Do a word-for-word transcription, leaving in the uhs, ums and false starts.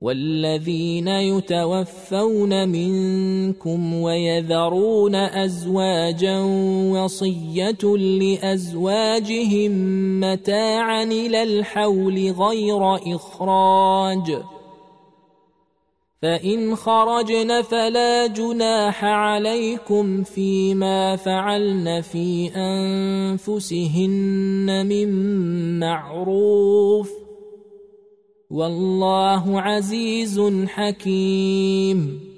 والذين يتوفون منكم ويذرون أزواجا وصية لأزواجهم متاعا إلى الحول غير إخراج، فإن خرجن فلا جناح عليكم فيما فعلن في أنفسهن من معروف، والله عزيز حكيم.